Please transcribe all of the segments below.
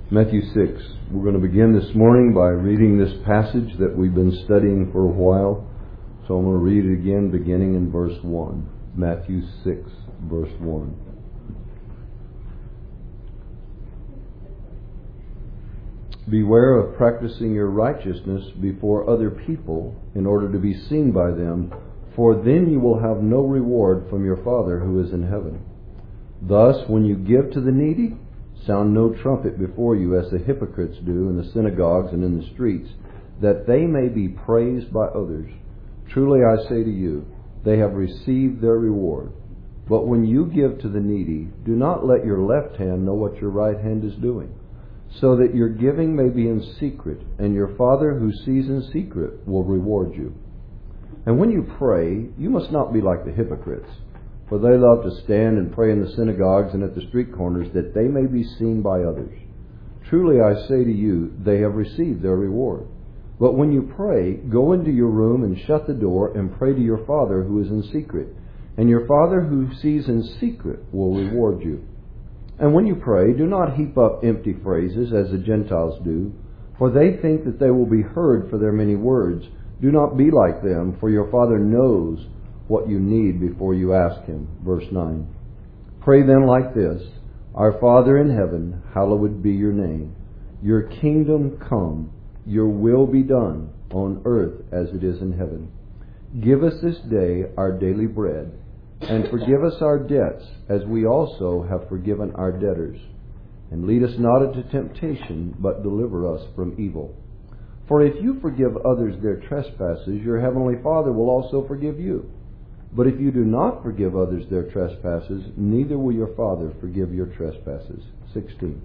Matthew 6. We're going to begin this morning by reading this passage that we've been studying for a while. So I'm going to read it again beginning in verse 1. Matthew 6, verse 1. Beware of practicing your righteousness before other people in order to be seen by them, for then you will have no reward from your Father who is in heaven. Thus, when you give to the needy, sound no trumpet before you as the hypocrites do in the synagogues and in the streets, that they may be praised by others. Truly I say to you, they have received their reward. But when you give to the needy, do not let your left hand know what your right hand is doing, so that your giving may be in secret, and your Father who sees in secret will reward you. And when you pray, you must not be like the hypocrites, for they love to stand and pray in the synagogues and at the street corners, that they may be seen by others. Truly I say to you, they have received their reward. But when you pray, go into your room and shut the door and pray to your Father who is in secret. And your Father who sees in secret will reward you. And when you pray, do not heap up empty phrases as the Gentiles do, for they think that they will be heard for their many words. Do not be like them, for your Father knows what you need before you ask Him. Verse 9. Pray then like this: Our Father in heaven, hallowed be your name. Your kingdom come, your will be done on earth as it is in heaven. Give us this day our daily bread, and forgive us our debts as we also have forgiven our debtors. And lead us not into temptation, but deliver us from evil. For if you forgive others their trespasses, your heavenly Father will also forgive you. But if you do not forgive others their trespasses, neither will your Father forgive your trespasses. 16.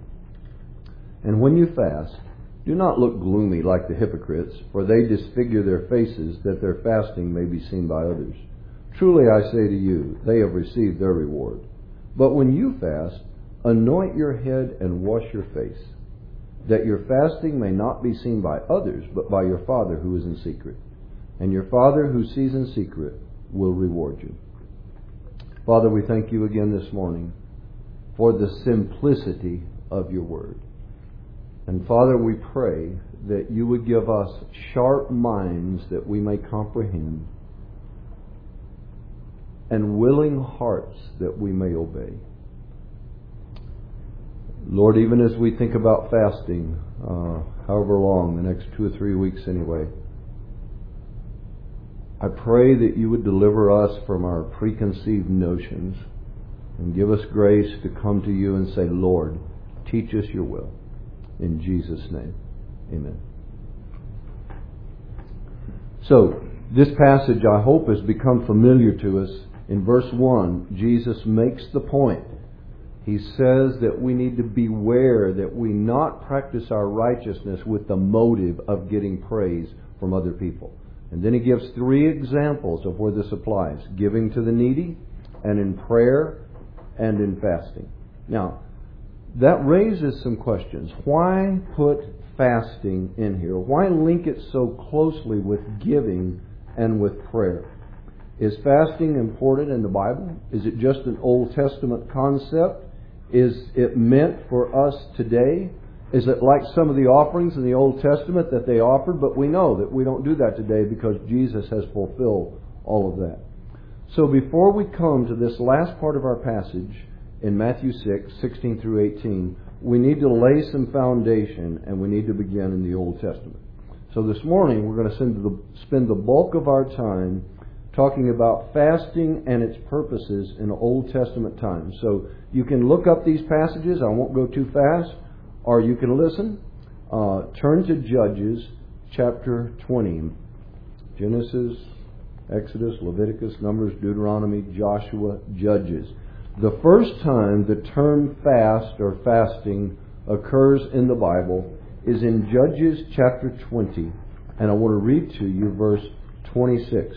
And when you fast, do not look gloomy like the hypocrites, for they disfigure their faces, that their fasting may be seen by others. Truly I say to you, they have received their reward. But when you fast, anoint your head and wash your face, that your fasting may not be seen by others, but by your Father who is in secret. And your Father who sees in secret will reward you. Father, we thank you again this morning for the simplicity of your word. And Father, we pray that you would give us sharp minds that we may comprehend, and willing hearts that we may obey. Lord, even as we think about fasting, however long, the next 2 or 3 weeks anyway, I pray that you would deliver us from our preconceived notions and give us grace to come to you and say, Lord, teach us your will. In Jesus' name, amen. So, this passage, I hope, has become familiar to us. In verse 1, Jesus makes the point. He says that we need to beware that we not practice our righteousness with the motive of getting praise from other people. And then he gives 3 examples of where this applies: giving to the needy, and in prayer, and in fasting. Now, that raises some questions. Why put fasting in here? Why link it so closely with giving and with prayer? Is fasting important in the Bible? Is it just an Old Testament concept? Is it meant for us today? Is it like some of the offerings in the Old Testament that they offered? But we know that we don't do that today because Jesus has fulfilled all of that. So before we come to this last part of our passage in Matthew 6, 16 through 18, we need to lay some foundation, and we need to begin in the Old Testament. So this morning we're going to spend the bulk of our time talking about fasting and its purposes in Old Testament times. So you can look up these passages. I won't go too fast. Or you can listen. Turn to Judges chapter 20. Genesis, Exodus, Leviticus, Numbers, Deuteronomy, Joshua, Judges. The first time the term fast or fasting occurs in the Bible is in Judges chapter 20. And I want to read to you verse 26.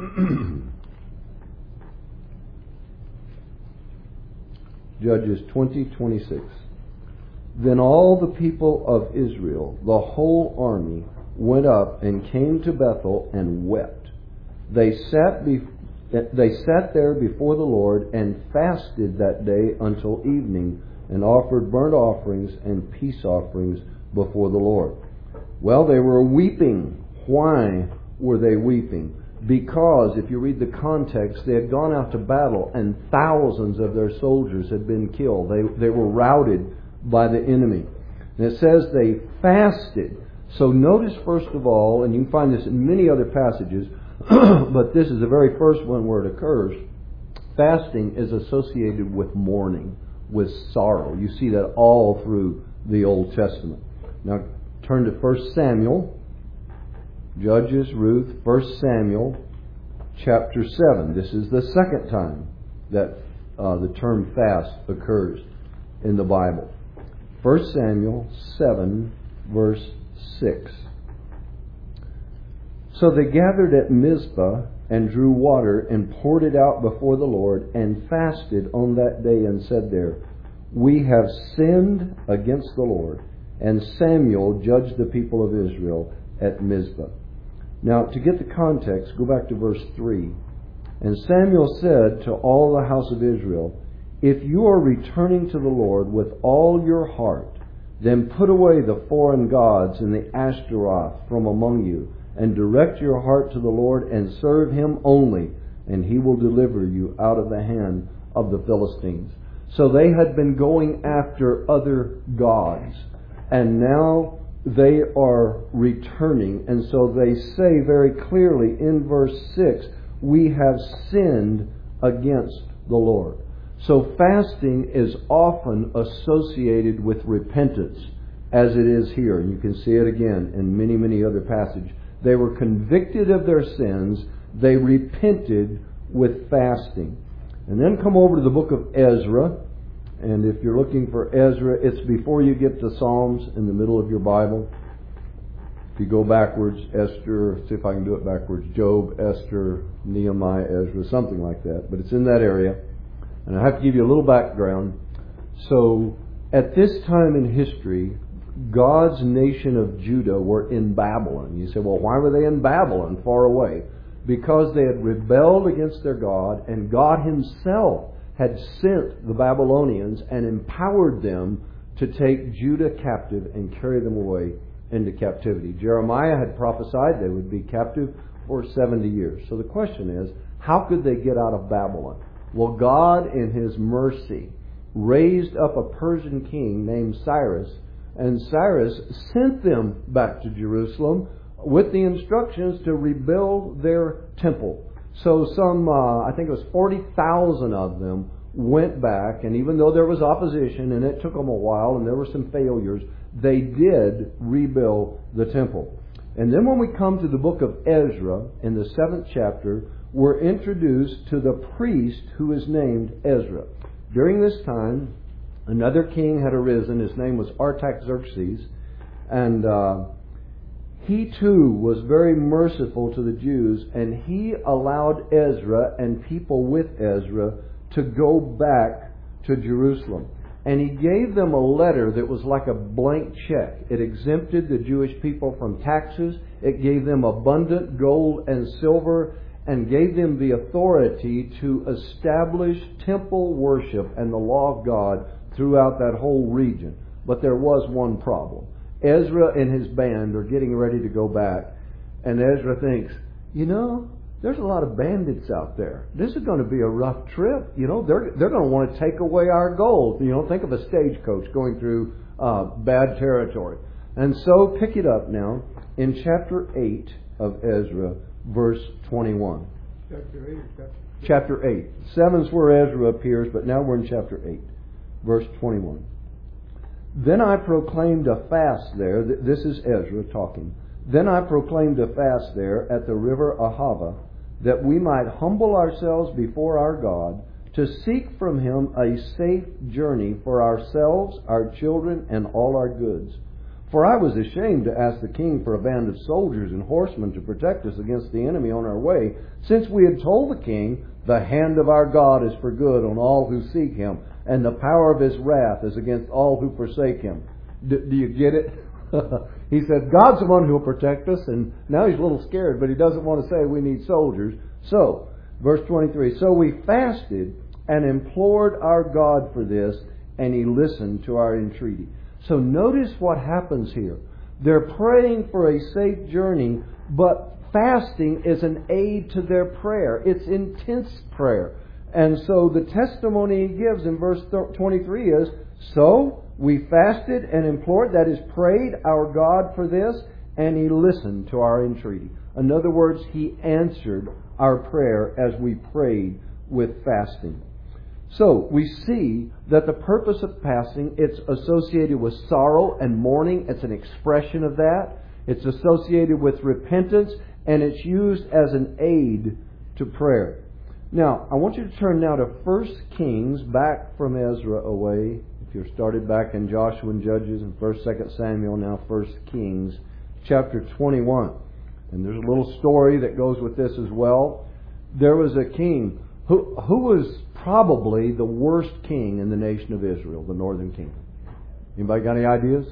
Judges 20:26. Then all the people of Israel, the whole army, went up and came to Bethel and wept. They sat They sat there before the Lord and fasted that day until evening and offered burnt offerings and peace offerings before the Lord. Well, they were weeping. Why were they weeping? Because, if you read the context, they had gone out to battle and thousands of their soldiers had been killed. They were routed by the enemy. And it says they fasted. So notice first of all, and you can find this in many other passages, but this is the very first one where it occurs. Fasting is associated with mourning, with sorrow. You see that all through the Old Testament. Now turn to 1 Samuel. Judges, Ruth, 1 Samuel, chapter 7. This is the second time that the term fast occurs in the Bible. 1 Samuel 7, verse 6. So they gathered at Mizpah and drew water and poured it out before the Lord and fasted on that day and said there, "We have sinned against the Lord." And Samuel judged the people of Israel at Mizpah. Now, to get the context, go back to verse 3. And Samuel said to all the house of Israel, "If you are returning to the Lord with all your heart, then put away the foreign gods and the Ashtaroth from among you, and direct your heart to the Lord and serve Him only, and He will deliver you out of the hand of the Philistines." So they had been going after other gods, and now they are returning. And so they say very clearly in verse 6, "We have sinned against the Lord." So fasting is often associated with repentance, as it is here. And you can see it again in many, many other passages. They were convicted of their sins. They repented with fasting. And then come over to the book of Ezra. And if you're looking for Ezra, it's before you get to Psalms, in the middle of your Bible. If you go backwards, Esther, see if I can do it backwards, Job, Esther, Nehemiah, Ezra, something like that. But it's in that area. And I have to give you a little background. So, at this time in history, God's nation of Judah were in Babylon. You say, well, why were they in Babylon, far away? Because they had rebelled against their God, and God Himself had sent the Babylonians and empowered them to take Judah captive and carry them away into captivity. Jeremiah had prophesied they would be captive for 70 years. So the question is, how could they get out of Babylon? Well, God, in His mercy, raised up a Persian king named Cyrus, and Cyrus sent them back to Jerusalem with the instructions to rebuild their temple. So I think it was 40,000 of them went back, and even though there was opposition, and it took them a while, and there were some failures, they did rebuild the temple. And then when we come to the book of Ezra, in the 7th chapter, we're introduced to the priest who is named Ezra. During this time, another king had arisen. His name was Artaxerxes, and he too was very merciful to the Jews, and he allowed Ezra and people with Ezra to go back to Jerusalem. And he gave them a letter that was like a blank check. It exempted the Jewish people from taxes. It gave them abundant gold and silver, and gave them the authority to establish temple worship and the law of God throughout that whole region. But there was one problem. Ezra and his band are getting ready to go back, and Ezra thinks, there's a lot of bandits out there. This is going to be a rough trip. They're going to want to take away our gold. Think of a stagecoach going through bad territory. And so pick it up now in chapter 8 of Ezra, verse 21. Chapter 8. 7's where Ezra appears, but now we're in chapter 8, verse 21. Then I proclaimed a fast there. This is Ezra talking. Then I proclaimed a fast there at the river Ahava, that we might humble ourselves before our God, to seek from Him a safe journey for ourselves, our children, and all our goods. For I was ashamed to ask the king for a band of soldiers and horsemen to protect us against the enemy on our way, since we had told the king, the hand of our God is for good on all who seek Him, and the power of His wrath is against all who forsake Him. Do you get it? He said, God's the one who will protect us, and now he's a little scared, but he doesn't want to say we need soldiers. So, Verse 23. So we fasted and implored our God for this, and He listened to our entreaty. So notice what happens here. They're praying for a safe journey, but fasting is an aid to their prayer. It's intense prayer. And so the testimony he gives in verse 23 is, so we fasted and implored, that is, prayed our God for this, and He listened to our entreaty. In other words, He answered our prayer as we prayed with fasting. So we see that the purpose of fasting, it's associated with sorrow and mourning. It's an expression of that. It's associated with repentance, and it's used as an aid to prayer. Now, I want you to turn now to 1 Kings, back from Ezra away. If you're started back in Joshua and Judges and 1st, 2nd Samuel, now 1 Kings, chapter 21. And there's a little story that goes with this as well. There was a king who was probably the worst king in the nation of Israel, the northern kingdom. Anybody got any ideas?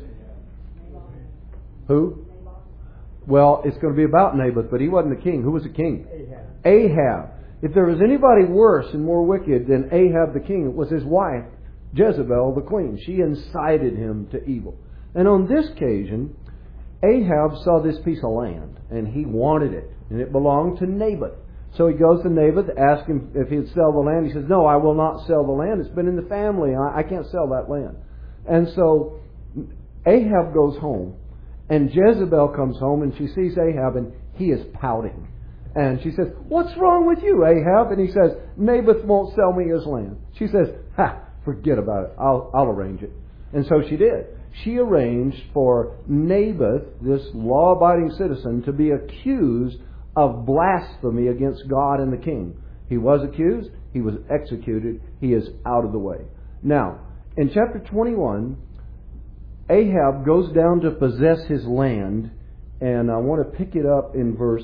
Who? Well, it's going to be about Naboth, but he wasn't the king. Who was the king? Ahab. If there was anybody worse and more wicked than Ahab the king, it was his wife, Jezebel the queen. She incited him to evil. And on this occasion, Ahab saw this piece of land, and he wanted it, and it belonged to Naboth. So he goes to Naboth, asks him if he'd sell the land. He says, no, I will not sell the land. It's been in the family. I can't sell that land. And so Ahab goes home, and Jezebel comes home, and she sees Ahab, and he is pouting. And she says, what's wrong with you, Ahab? And he says, Naboth won't sell me his land. She says, forget about it. I'll arrange it. And so she did. She arranged for Naboth, this law-abiding citizen, to be accused of blasphemy against God and the king. He was accused. He was executed. He is out of the way. Now, in chapter 21, Ahab goes down to possess his land, and I want to pick it up in verse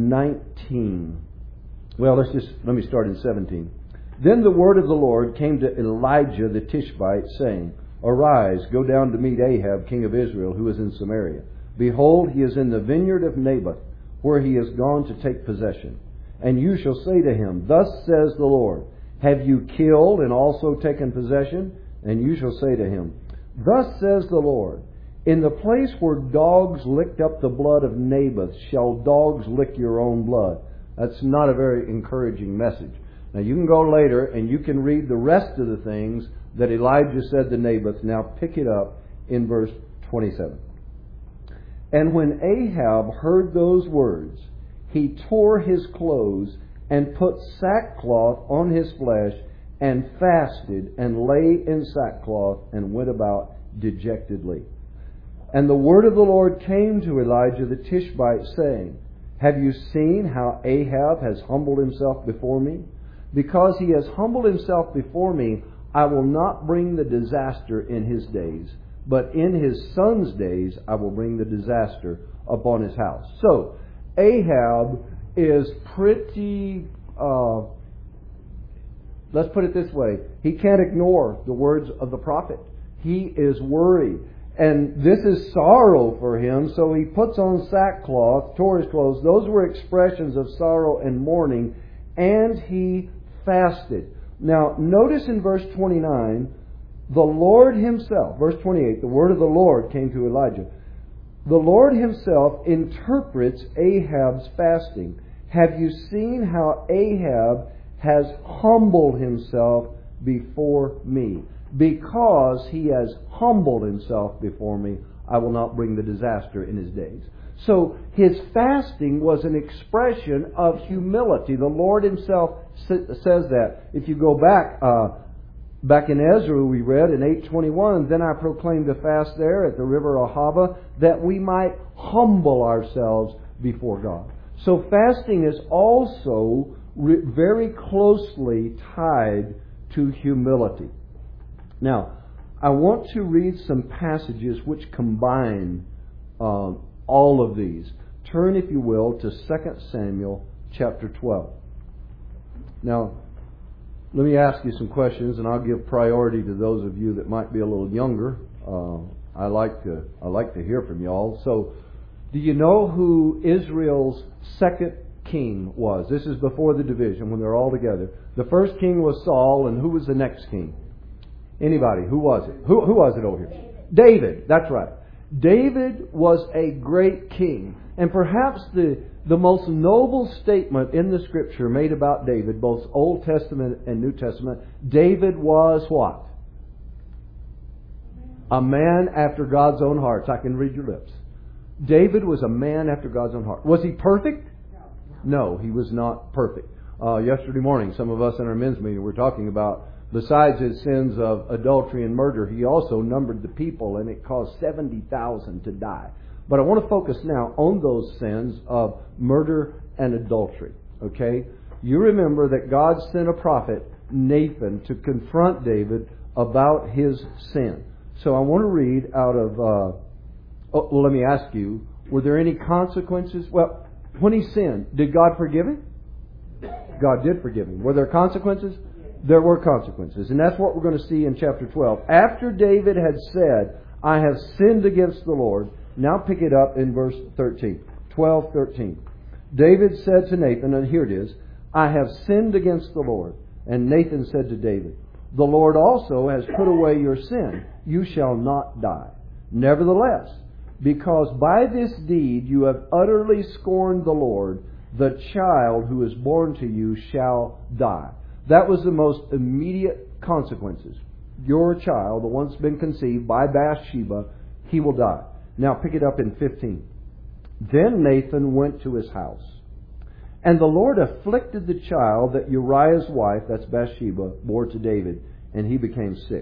19. Well, let me start in 17. Then the word of the Lord came to Elijah the Tishbite, saying, Arise, go down to meet Ahab, king of Israel, who is in Samaria. Behold, he is in the vineyard of Naboth, where he has gone to take possession. And you shall say to him, Thus says the Lord, Have you killed and also taken possession? And you shall say to him, Thus says the Lord, In the place where dogs licked up the blood of Naboth, shall dogs lick your own blood. That's not a very encouraging message. Now you can go later and you can read the rest of the things that Elijah said to Naboth. Now pick it up in verse 27. And when Ahab heard those words, he tore his clothes and put sackcloth on his flesh and fasted and lay in sackcloth and went about dejectedly. And the word of the Lord came to Elijah the Tishbite, saying, Have you seen how Ahab has humbled himself before me? Because he has humbled himself before me, I will not bring the disaster in his days, but in his son's days I will bring the disaster upon his house. So, Ahab is pretty, let's put it this way, he can't ignore the words of the prophet. He is worried. And this is sorrow for him, so he puts on sackcloth, tore his clothes. Those were expressions of sorrow and mourning, and he fasted. Now, notice in verse 29, the Lord Himself, verse 28, the word of the Lord came to Elijah. The Lord Himself interprets Ahab's fasting. Have you seen how Ahab has humbled himself before me? Because he has humbled himself before me, I will not bring the disaster in his days. So his fasting was an expression of humility. The Lord Himself says that. If you go back in Ezra, we read in 8:21, Then I proclaimed a fast there at the river Ahava, that we might humble ourselves before God. So fasting is also very closely tied to humility. Now, I want to read some passages which combine all of these. Turn, if you will, to 2 Samuel chapter 12. Now, let me ask you some questions, and I'll give priority to those of you that might be a little younger. I like to hear from y'all. So, do you know who Israel's second king was. This is before the division, when they're all together. The first king was Saul, and who was the next king? Anybody? Who was it? Who was it over here? David. That's right. David was a great king. And perhaps the most noble statement in the Scripture made about David, both Old Testament and New Testament, David was what? A man after God's own heart. I can read your lips. David was a man after God's own heart. Was he perfect? No, he was not perfect. Yesterday morning, some of us in our men's meeting were talking about, besides his sins of adultery and murder, he also numbered the people, and it caused 70,000 to die. But I want to focus now on those sins of murder and adultery. Okay? You remember that God sent a prophet, Nathan, to confront David about his sin. So I want to read out of... let me ask you, were there any consequences? Well, when he sinned, did God forgive him? God did forgive him. Were there consequences? There were consequences. And that's what we're going to see in chapter 12. After David had said, I have sinned against the Lord. Now pick it up in verse 13. 12:13. David said to Nathan, and here it is, I have sinned against the Lord. And Nathan said to David, the Lord also has put away your sin. You shall not die. Nevertheless, because by this deed you have utterly scorned the Lord, the child who is born to you shall die. That was the most immediate consequences. Your child, the one that's been conceived by Bathsheba, he will die. Now pick it up in 15. Then Nathan went to his house. And the Lord afflicted the child that Uriah's wife, that's Bathsheba, bore to David, and he became sick.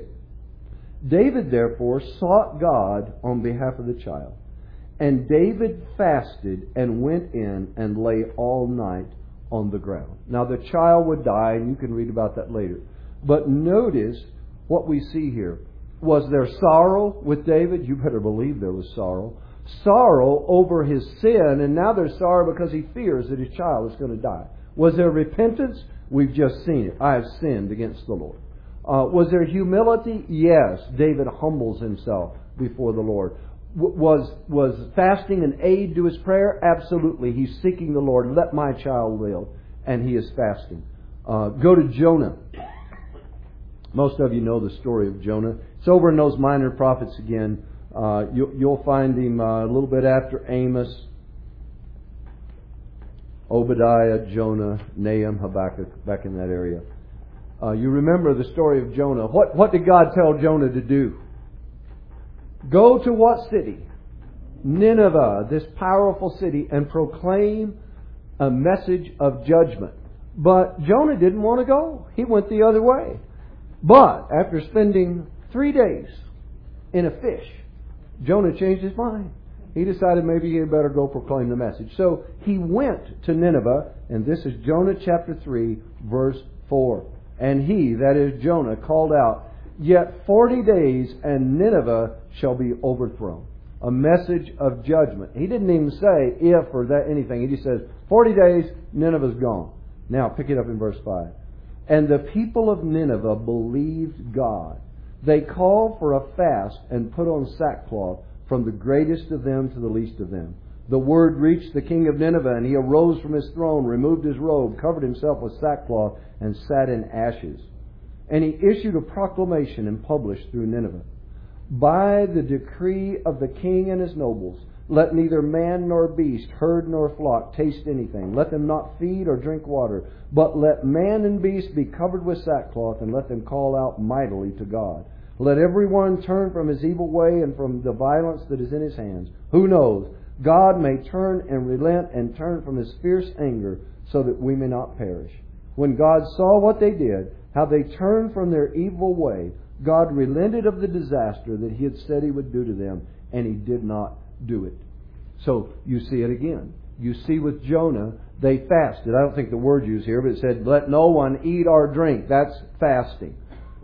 David therefore sought God on behalf of the child. And David fasted and went in and lay all night on the ground. Now the child would die, and you can read about that later. But notice what we see here. Was there sorrow with David? You better believe there was sorrow. Sorrow over his sin, and now there's sorrow because he fears that his child is going to die. Was there repentance? We've just seen it. I have sinned against the Lord. Was there humility? Yes. David humbles himself before the Lord. Was fasting an aid to his prayer? Absolutely. He's seeking the Lord. Let my child live. And he is fasting. Go to Jonah. Most of you know the story of Jonah. It's over in those minor prophets again. You'll find him a little bit after Amos, Obadiah, Jonah, Nahum, Habakkuk, back in that area. You remember the story of Jonah. What did God tell Jonah to do? Go to what city? Nineveh, this powerful city, and proclaim a message of judgment. But Jonah didn't want to go. He went the other way. But after spending 3 days in a fish, Jonah changed his mind. He decided maybe he had better go proclaim the message. So he went to Nineveh, and this is Jonah chapter 3, verse 4. And he, that is Jonah, called out, Yet 40 days and Nineveh shall be overthrown. A message of judgment. He didn't even say if or that anything. He just says, 40 days, Nineveh's gone. Now pick it up in verse 5. And the people of Nineveh believed God. They called for a fast and put on sackcloth, from the greatest of them to the least of them. The word reached the king of Nineveh, and he arose from his throne, removed his robe, covered himself with sackcloth, and sat in ashes. And he issued a proclamation and published through Nineveh. By the decree of the king and his nobles, let neither man nor beast, herd nor flock taste anything. Let them not feed or drink water, but let man and beast be covered with sackcloth, and let them call out mightily to God. Let everyone turn from his evil way and from the violence that is in his hands. Who knows? God may turn and relent and turn from his fierce anger, so that we may not perish. When God saw what they did, how they turned from their evil way, God relented of the disaster that he had said he would do to them, and he did not do it. So you see it again. You see with Jonah, they fasted. I don't think the word used here, but it said, let no one eat or drink. That's fasting.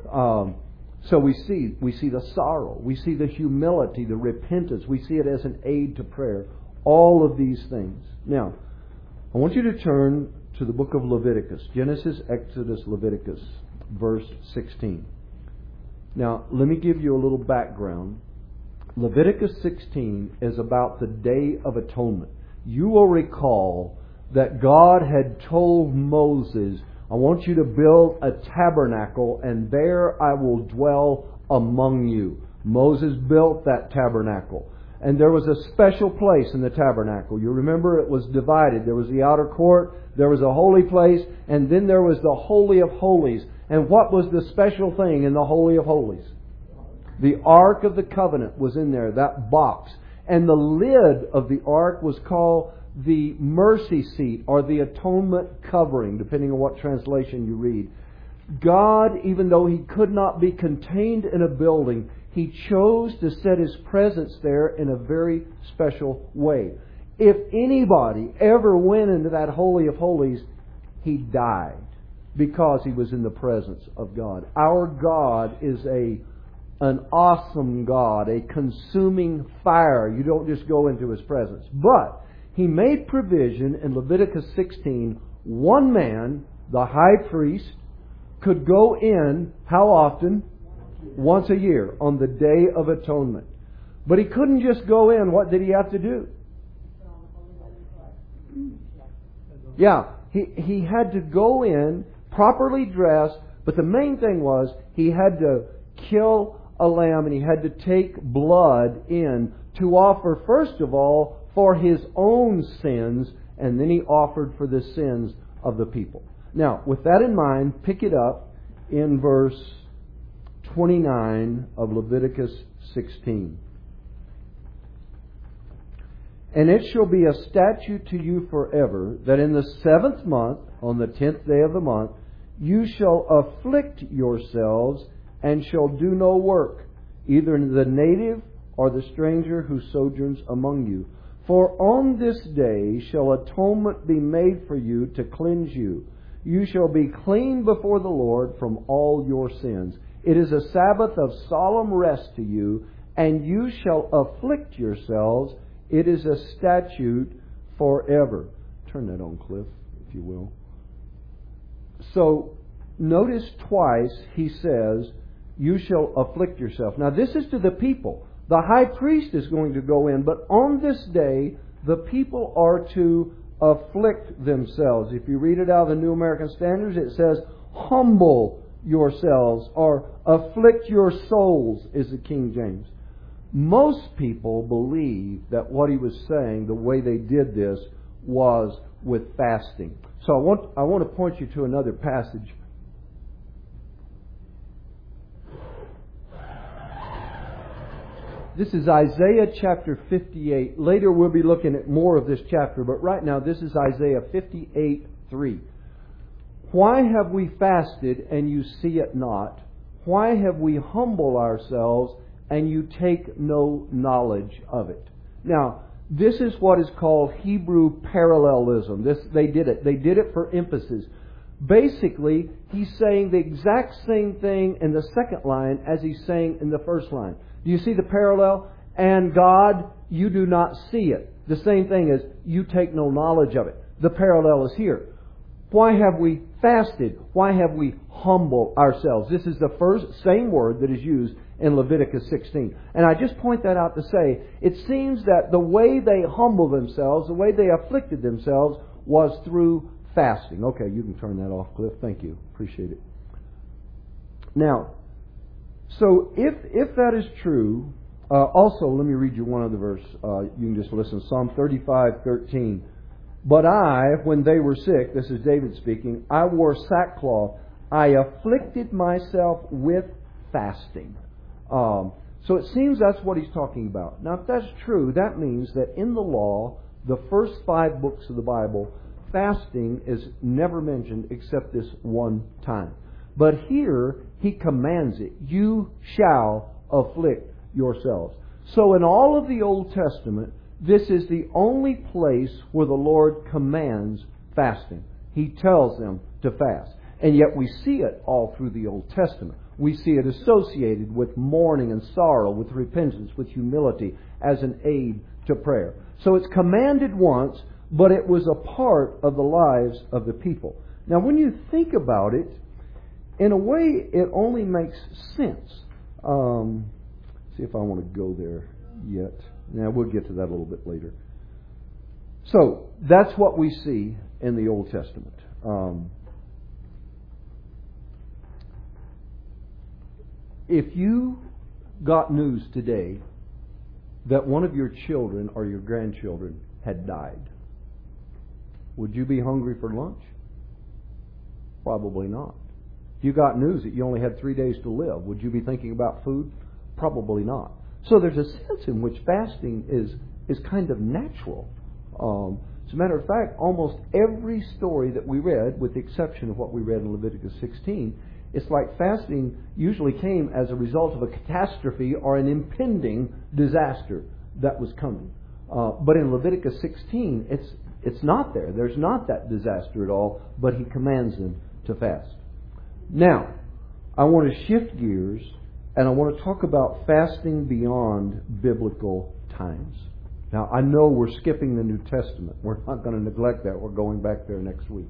So we see the sorrow. We see the humility, the repentance. We see it as an aid to prayer. All of these things. Now, I want you to turn to the book of Leviticus. Genesis, Exodus, Leviticus, verse 16. Now, let me give you a little background. Leviticus 16 is about the Day of Atonement. You will recall that God had told Moses, I want you to build a tabernacle, and there I will dwell among you. Moses built that tabernacle. And there was a special place in the tabernacle. You remember it was divided. There was the outer court, there was a holy place, and then there was the Holy of Holies. And what was the special thing in the Holy of Holies? The Ark of the Covenant was in there, that box. And the lid of the Ark was called the mercy seat or the atonement covering, depending on what translation you read. God, even though He could not be contained in a building, He chose to set His presence there in a very special way. If anybody ever went into that Holy of Holies, he died because he was in the presence of God. Our God is an awesome God, a consuming fire. You don't just go into His presence. But He made provision in Leviticus 16. One man, the high priest, could go in, how often? Once a year, on the Day of Atonement. But he couldn't just go in. What did he have to do? Yeah, he had to go in, properly dressed, but the main thing was he had to kill a lamb and he had to take blood in to offer, first of all, for his own sins, and then he offered for the sins of the people. Now, with that in mind, pick it up in verse 29 of Leviticus 16. And it shall be a statute to you forever, that in the 7th month, on the 10th day of the month, you shall afflict yourselves, and shall do no work, either the native or the stranger who sojourns among you. For on this day shall atonement be made for you to cleanse you. You shall be clean before the Lord from all your sins. It is a Sabbath of solemn rest to you, and you shall afflict yourselves. It is a statute forever. Turn that on, Cliff, if you will. So, notice twice he says, you shall afflict yourself. Now, this is to the people. The high priest is going to go in, but on this day, the people are to afflict themselves. If you read it out of the New American Standards, it says, humble yourselves, or afflict your souls, is the King James. Most people believe that what he was saying, the way they did this, was with fasting. So I want to point you to another passage. This is Isaiah chapter 58. Later we'll be looking at more of this chapter, but right now this is Isaiah 58:3. Why have we fasted and you see it not? Why have we humbled ourselves and you take no knowledge of it? Now, this is what is called Hebrew parallelism. They did it for emphasis. Basically, he's saying the exact same thing in the second line as he's saying in the first line. Do you see the parallel? And God, you do not see it. The same thing as you take no knowledge of it. The parallel is here. Why have we fasted? Why have we humbled ourselves? This is the first same word that is used in Leviticus 16. And I just point that out to say, it seems that the way they humbled themselves, the way they afflicted themselves, was through fasting. Okay, you can turn that off, Cliff. Thank you. Appreciate it. Now, so if that is true, also let me read you one other verse. You can just listen. Psalm 35:13. But I, when they were sick, this is David speaking, I wore sackcloth. I afflicted myself with fasting. So it seems that's what he's talking about. Now, if that's true, that means that in the law, the first 5 books of the Bible, fasting is never mentioned except this one time. But here, he commands it. You shall afflict yourselves. So in all of the Old Testament, this is the only place where the Lord commands fasting. He tells them to fast. And yet we see it all through the Old Testament. We see it associated with mourning and sorrow, with repentance, with humility, as an aid to prayer. So it's commanded once, but it was a part of the lives of the people. Now when you think about it, in a way, it only makes sense. See if I want to go there yet. Now, we'll get to that a little bit later. So, that's what we see in the Old Testament. If you got news today that one of your children or your grandchildren had died, would you be hungry for lunch? Probably not. If you got news that you only had 3 days to live, would you be thinking about food? Probably not. So there's a sense in which fasting is kind of natural. As a matter of fact, almost every story that we read, with the exception of what we read in Leviticus 16, it's like fasting usually came as a result of a catastrophe or an impending disaster that was coming. But in Leviticus 16, it's not there. There's not that disaster at all, but he commands them to fast. Now, I want to shift gears, and I want to talk about fasting beyond biblical times. Now, I know we're skipping the New Testament. We're not going to neglect that. We're going back there next week.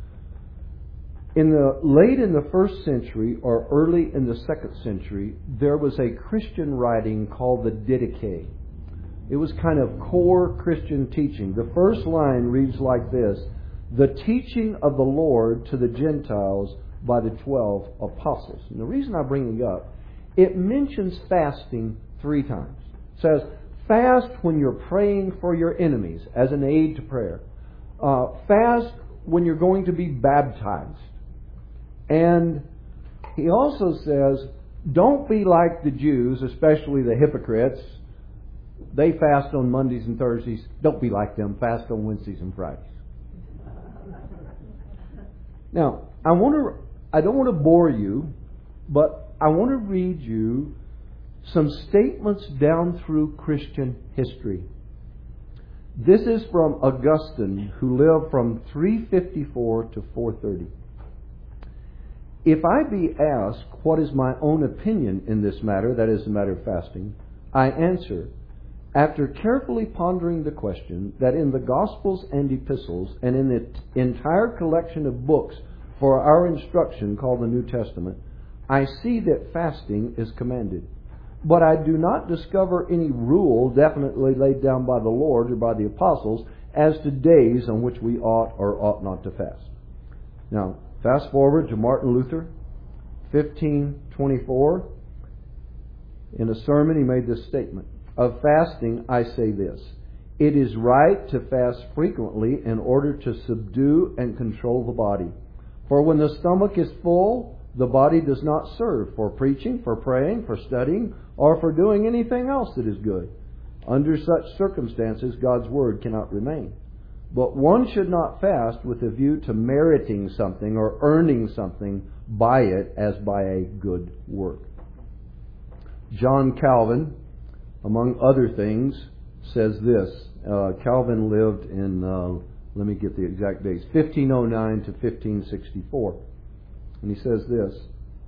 Late in the first century or early in the second century, there was a Christian writing called the Didache. It was kind of core Christian teaching. The first line reads like this: "The teaching of the Lord to the Gentiles by the 12 apostles." And the reason I bring it up, it mentions fasting 3 times. It says, fast when you're praying for your enemies as an aid to prayer. Fast when you're going to be baptized. And he also says, don't be like the Jews, especially the hypocrites. They fast on Mondays and Thursdays. Don't be like them. Fast on Wednesdays and Fridays. Now, I don't want to bore you, but I want to read you some statements down through Christian history. This is from Augustine, who lived from 354 to 430. "If I be asked what is my own opinion in this matter," that is the matter of fasting, "I answer, after carefully pondering the question, that in the Gospels and Epistles and in the entire collection of books for our instruction called the New Testament, I see that fasting is commanded. But I do not discover any rule definitely laid down by the Lord or by the apostles as to days on which we ought or ought not to fast." Now, fast forward to Martin Luther, 1524. In a sermon, he made this statement: "Of fasting, I say this: it is right to fast frequently in order to subdue and control the body. For when the stomach is full, the body does not serve for preaching, for praying, for studying, or for doing anything else that is good. Under such circumstances, God's word cannot remain. But one should not fast with a view to meriting something or earning something by it as by a good work." John Calvin, among other things, says this. Calvin lived in, let me get the exact dates, 1509 to 1564. And he says this: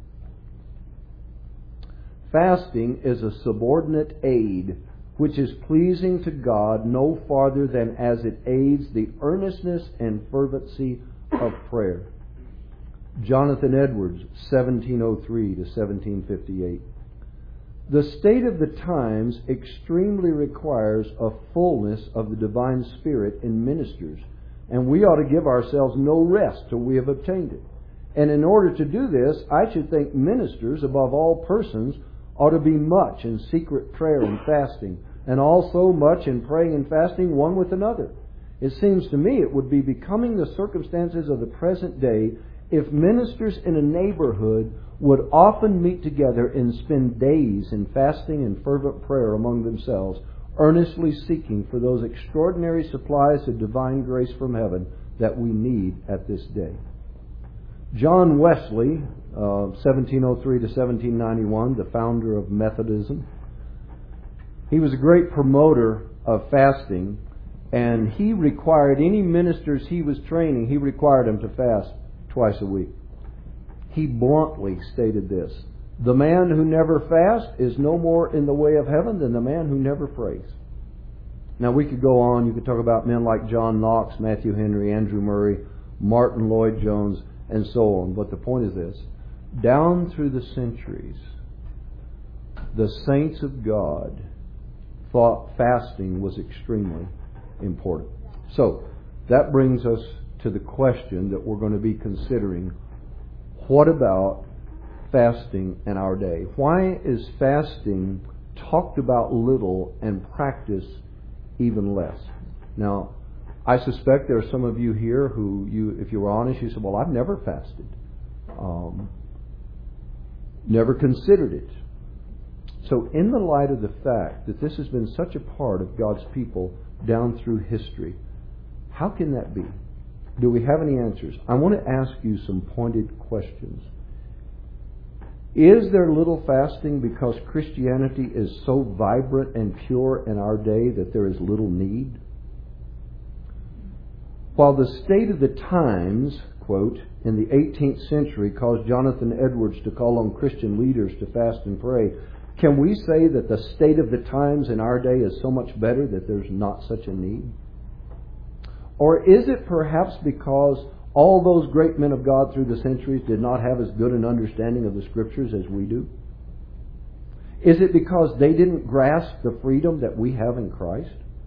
"Fasting is a subordinate aid which is pleasing to God no farther than as it aids the earnestness and fervency of prayer." Jonathan Edwards, 1703 to 1758. "The state of the times extremely requires a fullness of the divine Spirit in ministers, and we ought to give ourselves no rest till we have obtained it. And in order to do this, I should think ministers, above all persons, ought to be much in secret prayer and fasting, and also much in praying and fasting one with another. It seems to me it would be becoming the circumstances of the present day if ministers in a neighborhood would often meet together and spend days in fasting and fervent prayer among themselves, earnestly seeking for those extraordinary supplies of divine grace from heaven that we need at this day." John Wesley, 1703 to 1791, the founder of Methodism, he was a great promoter of fasting, and he required any ministers he was training, he required them to fast twice a week. He bluntly stated this: "The man who never fasts is no more in the way of heaven than the man who never prays." Now, we could go on. You could talk about men like John Knox, Matthew Henry, Andrew Murray, Martin Lloyd-Jones, and so on. But the point is this: down through the centuries, the saints of God thought fasting was extremely important. So, that brings us to the question that we're going to be considering. What about fasting in our day? Why is fasting talked about little and practiced even less? Now, I suspect there are some of you here who, if you were honest, you said, well, I've never fasted. Never considered it. So in the light of the fact that this has been such a part of God's people down through history, how can that be? Do we have any answers? I want to ask you some pointed questions. Is there little fasting because Christianity is so vibrant and pure in our day that there is little need? While the state of the times, quote, in the 18th century caused Jonathan Edwards to call on Christian leaders to fast and pray, can we say that the state of the times in our day is so much better that there's not such a need? Or is it perhaps because all those great men of God through the centuries did not have as good an understanding of the Scriptures as we do? Is it because they didn't grasp the freedom that we have in Christ?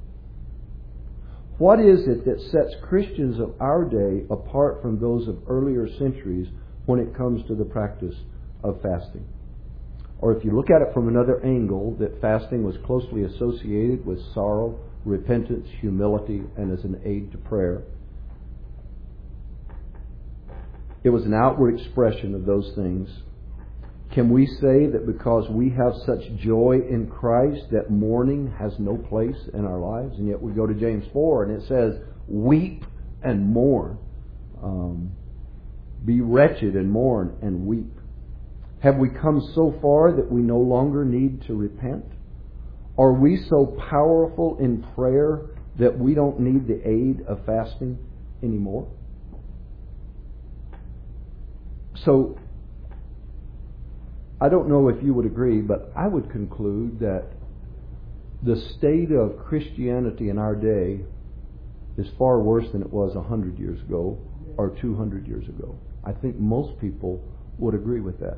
What is it that sets Christians of our day apart from those of earlier centuries when it comes to the practice of fasting? Or if you look at it from another angle, that fasting was closely associated with sorrow, repentance, humility, and as an aid to prayer. It was an outward expression of those things. Can we say that because we have such joy in Christ that mourning has no place in our lives? And yet we go to James 4 and it says, weep and mourn. Be wretched and mourn and weep. Have we come so far that we no longer need to repent? Are we so powerful in prayer that we don't need the aid of fasting anymore? So, I don't know if you would agree, but I would conclude that the state of Christianity in our day is far worse than it was 100 years ago or 200 years ago. I think most people would agree with that.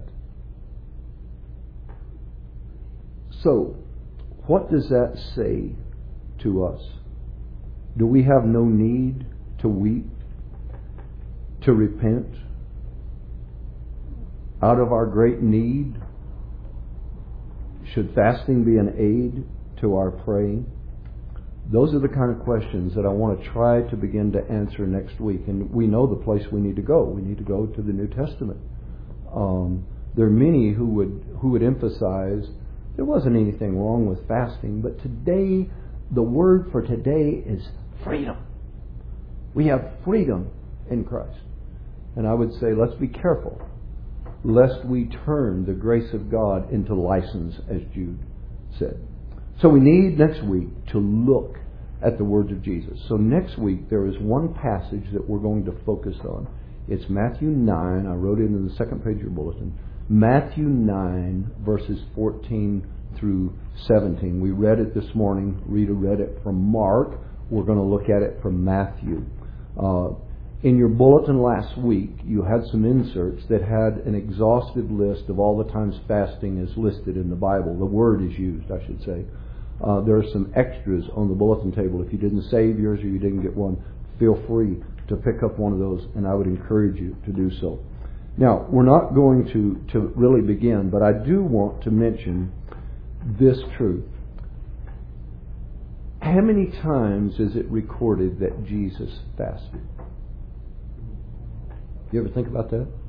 So, what does that say to us? Do we have no need to weep, to repent? Out of our great need, should fasting be an aid to our praying? Those are the kind of questions that I want to try to begin to answer next week. And we know the place we need to go. We need to go to the New Testament. There are many who would emphasize there wasn't anything wrong with fasting, but today, the word for today is freedom. We have freedom in Christ. And I would say, let's be careful lest we turn the grace of God into license, as Jude said. So we need next week to look at the words of Jesus. So next week there is one passage that we're going to focus on. It's Matthew 9. I wrote it in the second page of your bulletin. Matthew 9, verses 14 through 17. We read it this morning. Rita read it from Mark. We're going to look at it from Matthew. In your bulletin last week, you had some inserts that had an exhaustive list of all the times fasting is listed in the Bible. The word is used, I should say. There are some extras on the bulletin table. If you didn't save yours or you didn't get one, feel free to pick up one of those, and I would encourage you to do so. Now, we're not going to really begin, but I do want to mention this truth. How many times is it recorded that Jesus fasted? You ever think about that?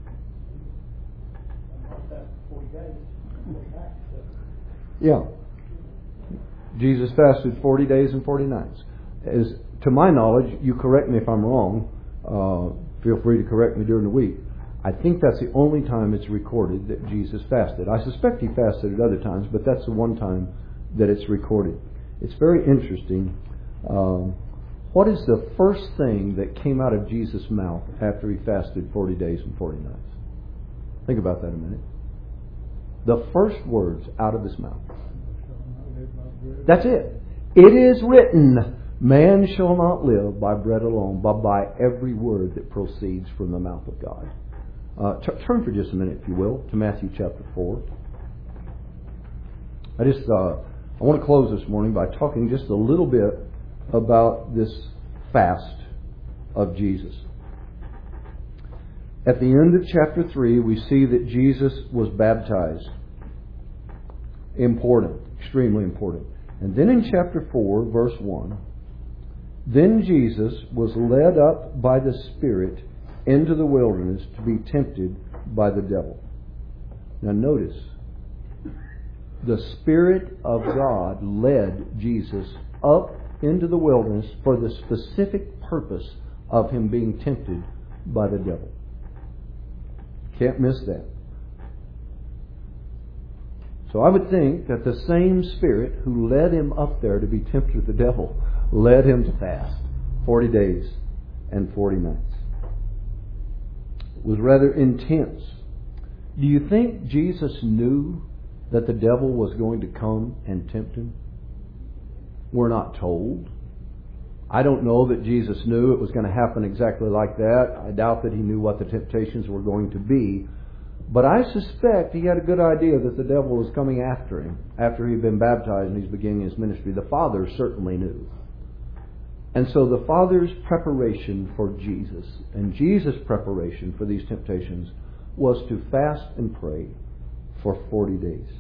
Yeah. Jesus fasted 40 days and 40 nights. As to my knowledge, you correct me if I'm wrong, feel free to correct me during the week. I think that's the only time it's recorded that Jesus fasted. I suspect he fasted at other times, but that's the one time that it's recorded. It's very interesting. What is the first thing that came out of Jesus' mouth after he fasted 40 days and 40 nights? Think about that a minute. The first words out of his mouth. That's it. It is written, man shall not live by bread alone, but by every word that proceeds from the mouth of God. Turn for just a minute, if you will, to Matthew chapter 4. I want to close this morning by talking just a little bit about this fast of Jesus. At the end of chapter 3, we see that Jesus was baptized. Important, extremely important. And then in chapter 4, verse 1, then Jesus was led up by the Spirit into the wilderness to be tempted by the devil. Now notice, the Spirit of God led Jesus up into the wilderness for the specific purpose of Him being tempted by the devil. Can't miss that. So I would think that the same Spirit who led Him up there to be tempted with the devil led Him to fast 40 days and 40 nights. It was rather intense. Do you think Jesus knew that the devil was going to come and tempt Him? We're not told. I don't know that Jesus knew it was going to happen exactly like that. I doubt that He knew what the temptations were going to be. But I suspect He had a good idea that the devil was coming after Him after He'd been baptized and He's beginning His ministry. The Father certainly knew. And so the Father's preparation for Jesus and Jesus' preparation for these temptations was to fast and pray for 40 days.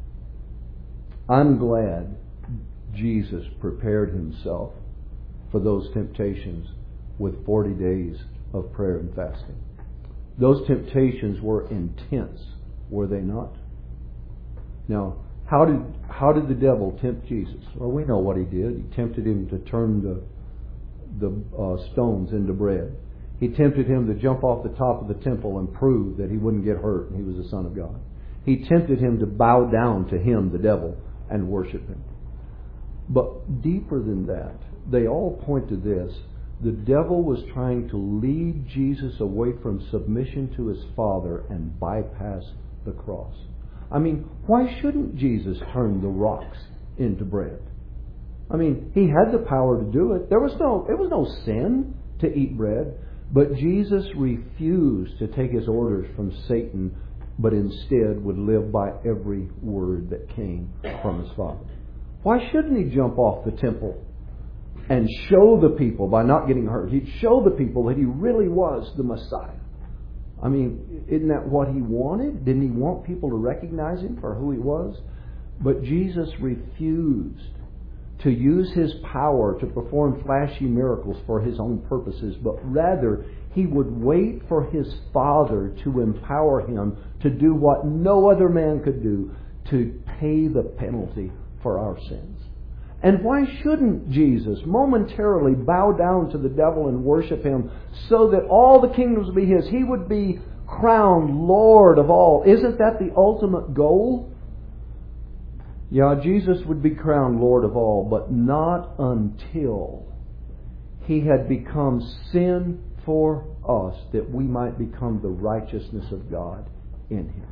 I'm glad Jesus prepared Himself for those temptations with 40 days of prayer and fasting. Those temptations were intense, were they not? Now, how did the devil tempt Jesus? Well, we know what he did. He tempted Him to turn the stones into bread. He tempted Him to jump off the top of the temple and prove that he wouldn't get hurt and he was the Son of God. He tempted Him to bow down to him, the devil, and worship him. But deeper than that, they all point to this. The devil was trying to lead Jesus away from submission to His Father and bypass the cross. I mean, why shouldn't Jesus turn the rocks into bread? I mean, He had the power to do it. It was no sin to eat bread. But Jesus refused to take His orders from Satan, but instead would live by every word that came from His Father. Why shouldn't He jump off the temple and show the people, by not getting hurt, He'd show the people that He really was the Messiah? I mean, isn't that what He wanted? Didn't He want people to recognize Him for who He was? But Jesus refused to use His power to perform flashy miracles for His own purposes, but rather He would wait for His Father to empower Him to do what no other man could do, to pay the penalty for our sins. And why shouldn't Jesus momentarily bow down to the devil and worship him so that all the kingdoms would be His? He would be crowned Lord of all. Isn't that the ultimate goal? Yeah, Jesus would be crowned Lord of all, but not until He had become sin for us, that we might become the righteousness of God in Him.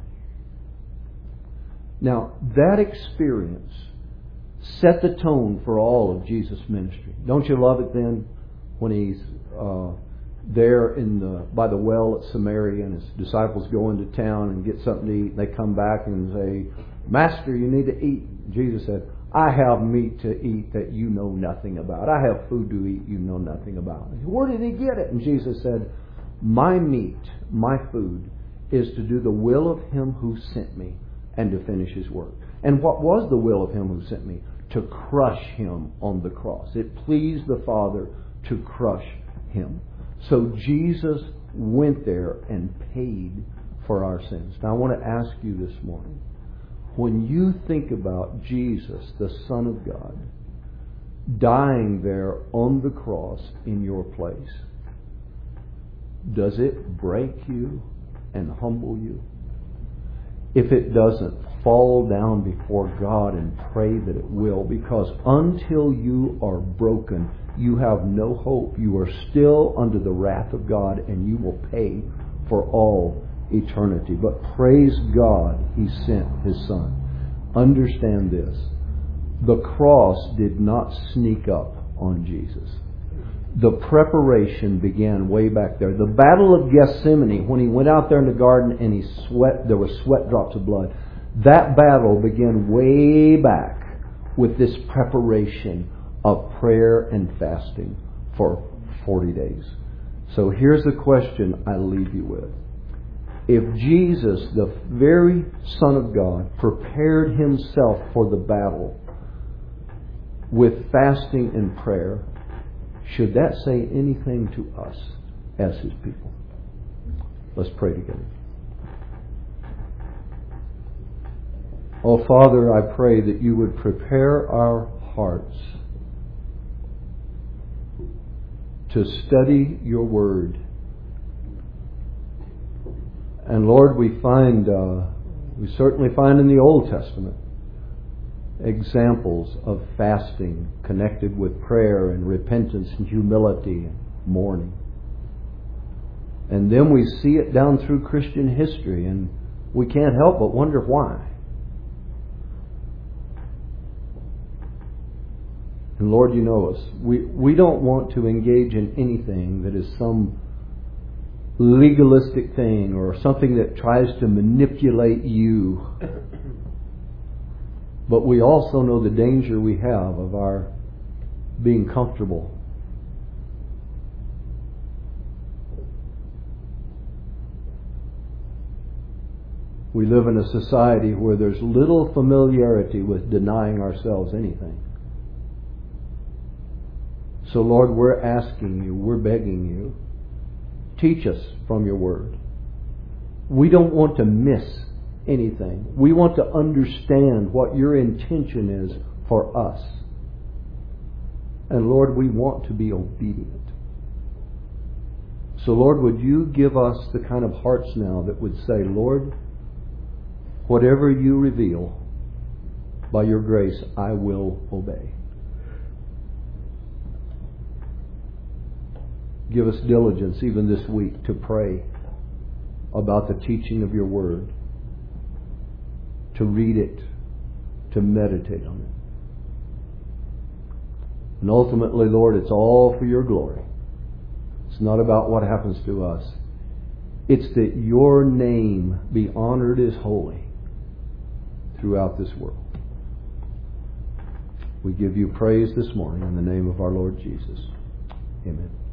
Now, that experience set the tone for all of Jesus' ministry. Don't you love it then when He's there by the well at Samaria and His disciples go into town and get something to eat. They come back and say, Master, you need to eat. Jesus said, I have meat to eat that you know nothing about. I have food to eat you know nothing about. Where did He get it? And Jesus said, my meat, my food, is to do the will of Him who sent me and to finish His work. And what was the will of Him who sent me? To crush Him on the cross. It pleased the Father to crush Him. So Jesus went there and paid for our sins. Now I want to ask you this morning, when you think about Jesus, the Son of God, dying there on the cross in your place, does it break you and humble you? If it doesn't, fall down before God and pray that it will, because until you are broken, you have no hope. You are still under the wrath of God, and you will pay for all eternity. But praise God, He sent His Son. Understand this. The cross did not sneak up on Jesus. The preparation began way back there. The Battle of Gethsemane, when He went out there in the garden and He sweat, there were sweat drops of blood. That battle began way back with this preparation of prayer and fasting for 40 days. So here's the question I leave you with. If Jesus, the very Son of God, prepared Himself for the battle with fasting and prayer, should that say anything to us as His people? Let's pray together. Oh, Father, I pray that You would prepare our hearts to study Your Word. And Lord, we certainly find in the Old Testament examples of fasting connected with prayer and repentance and humility and mourning. And then we see it down through Christian history, and we can't help but wonder why. And Lord, You know us. We don't want to engage in anything that is some legalistic thing or something that tries to manipulate You. But we also know the danger we have of our being comfortable. We live in a society where there's little familiarity with denying ourselves anything. So Lord, we're asking You, we're begging You, teach us from Your Word. We don't want to miss anything. We want to understand what Your intention is for us. And Lord, we want to be obedient. So Lord, would You give us the kind of hearts now that would say, Lord, whatever You reveal, by Your grace, I will obey. Give us diligence even this week to pray about the teaching of Your Word, to read it, to meditate on it. And ultimately, Lord, it's all for Your glory. It's not about what happens to us. It's that Your name be honored as holy throughout this world. We give You praise this morning in the name of our Lord Jesus. Amen.